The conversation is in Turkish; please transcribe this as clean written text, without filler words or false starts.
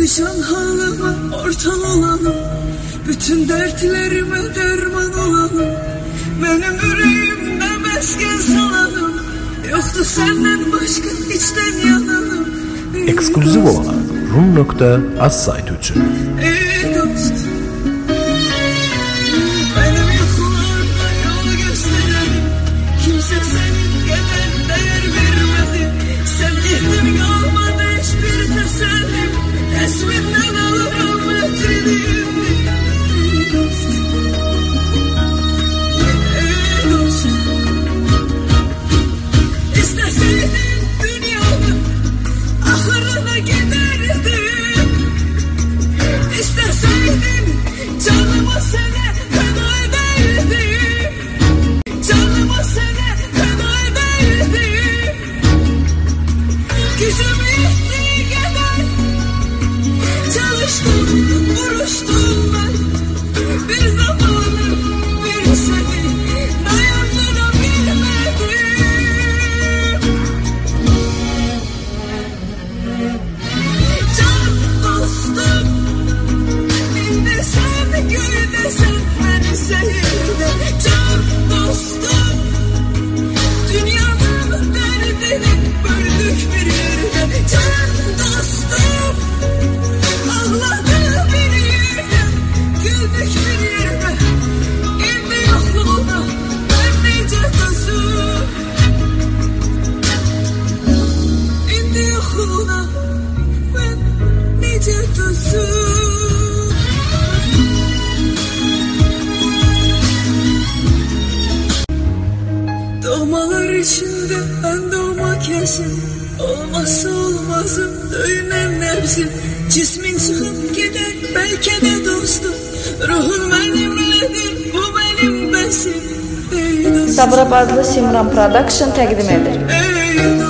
Perişan halıma ortal olalım, bütün dertlerime derman olalım. Benim yüreğimde mesken salalım, yoktu senden başka içten yanalım. Ekskluziv olarak rum.az saytı için. Ey dost, benim yuxularımda yol gösterelim. Kimse senin kadar değer vermedi. Sen gittin kalmadı hiçbir tesellim. Esminden alırım metrediğimi. Ey dost, ey dost, İsteseydin dünyanın ahırına giderdim. İsteseydin canımı sana feda ederdim. Canımı sana feda ederdim. Gücüm yettiği kadar çalıştım, vuruştum ben. Bir zamanı bir seni dayandırabilmedim. Can dostum, indi sen gül sen beni seyirde. Can dostum, dünyanın derdini böldük bir yerde. Can dostum, ağladı bir yerde, güldük bir yerde. İndi yokluğuna ben nice dostum. İndi yokluğuna ben nice dostum. Doğmalar içinde ben doğma kesin. Olmazsa olmazım döyünen nefsim. Cismin çıkıp gider belki de dostum. Ruhun benimledir, bu benim besim. Ey dostum, Sabra Bazlı Simran Production təqdim edir. ey dostum.